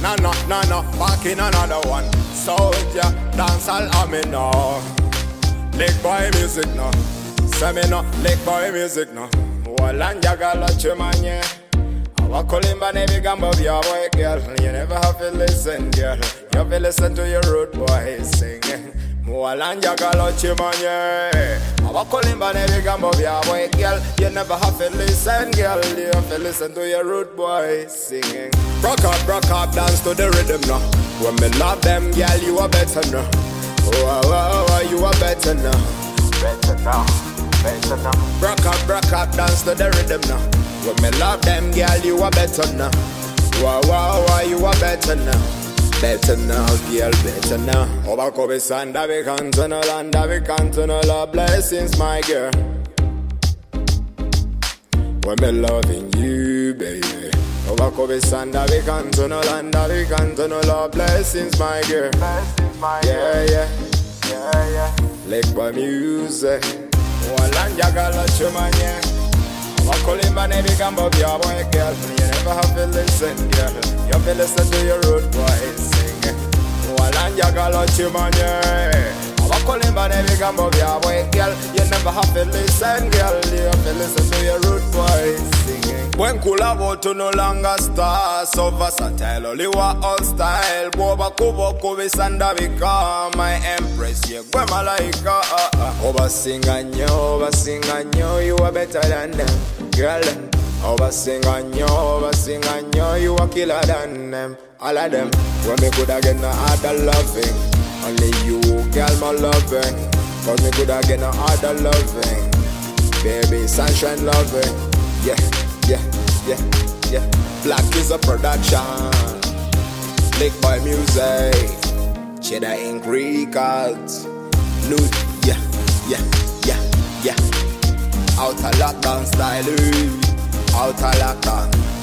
no, back in another one. Soldier, dance all me now. Lick boy music no. Semino, lick boy music no. Walanja gala chumanye. Awa kolimba nevi gamba vya boy girl. You never have to listen, girl. You have to listen to your rude boy singing. Walanja gala chumanye. Awa kolimba nevi gamba vya boy girl. You never have to listen, girl. You have to listen to your rude boy singing. Broke up, dance to the rhythm now. When me love them, girl, you are better now. Oh, you are better now. Better now, better now. Broke up, dance to the rhythm now. When me love them, girl, you are better now. Wow, you are better now. Better now, girl, better now. Oba kobe sanda we can't love blessings, my girl. When me loving you, baby. Over Kobe Sanda, we can't turn love blessings, my girl. Blessings, my girl. Yeah. Lick by music. Walanja gala chumanye. Over Kolimba nevi gamba vya boy girl. You never have to listen, girl. You have to listen to your rude boy sing. Walanja gala chumanye. Over Kolimba nevi gamba vya boy girl. You never have to listen, girl. You have to listen to your rude boy singing. When kula voto no longer star, so versatile, only wa all style. Boba kubo kobe sanda become my empress. Yeah, gwe malaika. Oba singanyo, you are better than them, girl. Oba singanyo, you are killer than them, all of them. When me coulda get no other loving, only you, girl, my loving. Cause me coulda get no other loving, baby, sunshine loving, yeah. Black is a production. Lick by music. Cheddar Ink Records. New, yeah. Outer lockdown style. Outer lockdown.